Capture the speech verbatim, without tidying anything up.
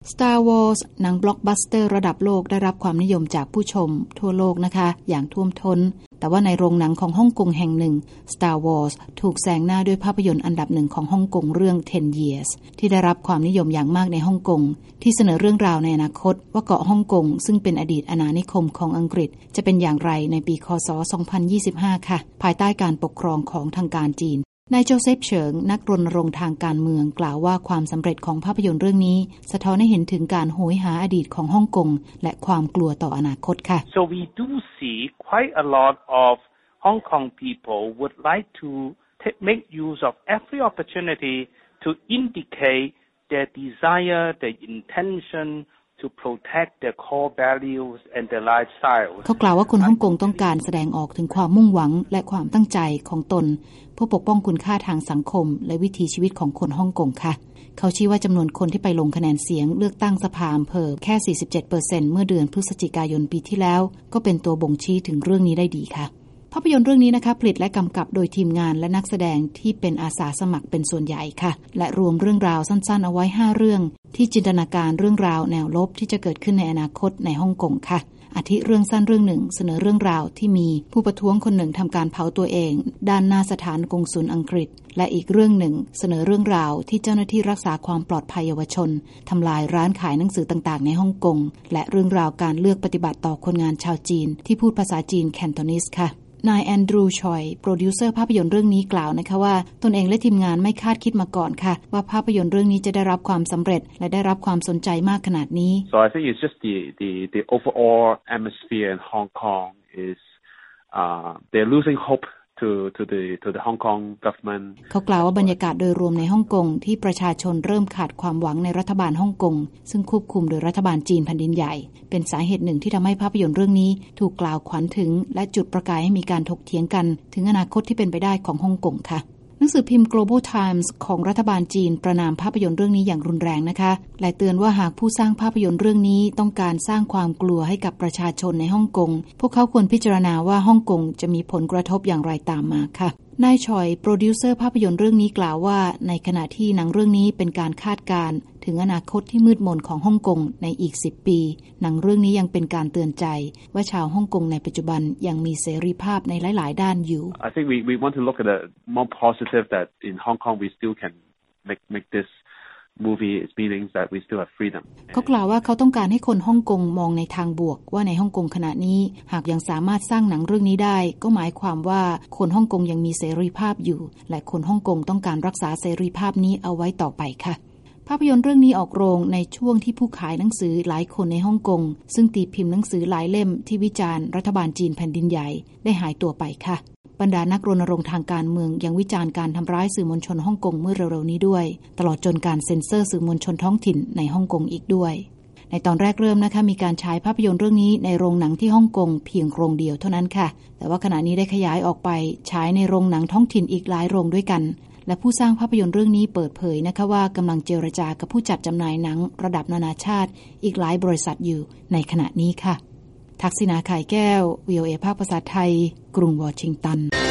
Star Wars หนังบล็อกบัสเตอร์ระดับโลกได้รับความนิยมจากผู้ชมทั่วโลกนะคะอย่างท่วมท้นแต่ว่าในโรงหนังของฮ่องกงแห่งหนึ่ง Star Wars ถูกแซงหน้าด้วยภาพยนตร์อันดับหนึ่งของฮ่องกงเรื่อง ten years ที่ได้รับความนิยมอย่างมากในฮ่องกงที่เสนอเรื่องราวในอนาคตว่าเกาะฮ่องกงซึ่งเป็นอดีตอาณานิคมของอังกฤษจะเป็นอย่างไรในปีคศสองพันยี่สิบห้าค่ะภายใต้การปกครองของทางการจีนนายโจเซฟเฉิงนักรณรงค์ทางการเมืองกล่าวว่าความสำเร็จของภาพยนตร์เรื่องนี้สะท้อนให้เห็นถึงการโหยหาอดีตของฮ่องกงและความกลัวต่ออนาคตค่ะ So we do see quite a lot of Hong Kong people would like to take, make use of every opportunity to indicate their desire, their intention to protect their core values and their lifestyles เขากล่าวว่าคนฮ่องกงต้องการแสดงออกถึงความมุ่งหวังและความตั้งใจของตนเพื่อปกป้องคุณค่าทางสังคมและวิถีชีวิตของคนฮ่องกงค่ะเขาชี้ว่าจำนวนคนที่ไปลงคะแนนเสียงเลือกตั้งสภาอำเภอแค่ สี่สิบเจ็ดเปอร์เซ็นต์ เมื่อเดือนพฤศจิกายนปีที่แล้วก็เป็นตัวบ่งชี้ถึงเรื่องนี้ได้ดีค่ะภาพยนตร์เรื่องนี้นะคะผลิตและกำกับโดยทีมงานและนักแสดงที่เป็นอาสาสมัครเป็นส่วนใหญ่ค่ะและรวมเรื่องราวสั้นๆเอาไว้ห้าเรื่องที่จินตนาการเรื่องราวแนวลบที่จะเกิดขึ้นในอนาคตในฮ่องกงค่ะอาทิเรื่องสั้นเรื่องหนึ่งเสนอเรื่องราวที่มีผู้ประท้วงคนหนึ่งทำการเผาตัวเองด้านหน้าสถานกงสุลอังกฤษและอีกเรื่องหนึ่งเสนอเรื่องราวที่เจ้าหน้าที่รักษาความปลอดภัยเยาวชนทำลายร้านขายหนังสือต่างๆในฮ่องกงและเรื่องราวการเลือกปฏิบัติต่อคนงานชาวจีนที่พูดภาษาจีนแคนโทนิสค่ะนายแอนดรูว์ชอยโปรดิวเซอร์ภาพยนตร์เรื่องนี้กล่าวนะคะว่าตนเองและทีมงานไม่คาดคิดมาก่อนค่ะว่าภาพยนตร์เรื่องนี้จะได้รับความสำเร็จและได้รับความสนใจมากขนาดนี้ So I think it's just the the the overall atmosphere in Hong Kong is uh they're losing hope to to the to the Hong Kong government เขากล่าวว่าบรรยากาศโดยรวมในฮ่องกงที่ประชาชนเริ่มขาดความหวังในรัฐบาลฮ่องกงซึ่งควบคุมโดยรัฐบาลจีนแผ่นดินใหญ่เป็นสาเหตุหนึ่งที่ทำให้ภาพยนตร์เรื่องนี้ถูกกล่าวขวัญถึงและจุดประกายให้มีการถกเถียงกันถึงอนาคตที่เป็นไปได้ของฮ่องกงค่ะหนังสือพิมพ์ Global Times ของรัฐบาลจีนประณามภาพยนตร์เรื่องนี้อย่างรุนแรงนะคะและเตือนว่าหากผู้สร้างภาพยนตร์เรื่องนี้ต้องการสร้างความกลัวให้กับประชาชนในฮ่องกงพวกเขาควรพิจารณาว่าฮ่องกงจะมีผลกระทบอย่างไรตามมาค่ะนายชอยโปรดิวเซอร์ภาพยนตร์เรื่องนี้กล่าวว่าในขณะที่หนังเรื่องนี้เป็นการคาดการณ์ถึงอนาคตที่มืดมนของฮ่องกงในอีกสิบปีหนังเรื่องนี้ยังเป็นการเตือนใจว่าชาวฮ่องกงในปัจจุบันยังมีเสรีภาพในหลายๆด้านอยู่ I think we we want to look at the more positive that in Hong Kong we still can make make this movie is meaning that we still have freedom เขากล่าวว่าเขาต้องการให้คนฮ่องกงมองในทางบวกว่าในฮ่องกงขณะนี้หากยังสามารถสร้างหนังเรื่องนี้ได้ก็หมายความว่าคนฮ่องกงยังมีเสรีภาพอยู่และคนฮ่องกงต้องการรักษาเสรีภาพนี้เอาไว้ต่อไปค่ะภาพยนตร์เรื่องนี้ออกโรงในช่วงที่ผู้ขายหนังสือหลายคนในฮ่องกงซึ่งตีพิมพ์หนังสือหลายเล่มที่วิจารณ์รัฐบาลจีนแผ่นดินใหญ่ได้หายตัวไปค่ะบรรดานักรณรงค์ทางการเมืองยังวิจารณ์การทำร้ายสื่อมวลชนฮ่องกงเมื่อเร็วๆนี้ด้วยตลอดจนการเซ็นเซอร์สื่อมวลชนท้องถิ่นในฮ่องกงอีกด้วยในตอนแรกเริ่มนะคะมีการฉายภาพยนตร์เรื่องนี้ในโรงหนังที่ฮ่องกงเพียงโรงเดียวเท่านั้นค่ะแต่ว่าขณะนี้ได้ขยายออกไปฉายในโรงหนังท้องถิ่นอีกหลายโรงด้วยกันและผู้สร้างภาพยนตร์เรื่องนี้เปิดเผยนะคะว่ากำลังเจรจากับผู้จัดจำหน่ายหนังระดับนานาชาติอีกหลายบริษัทอยู่ในขณะนี้ค่ะทักษิณา ไข่แก้ว วี โอ เอ ภาคภาษาไทยกรุงวอชิงตัน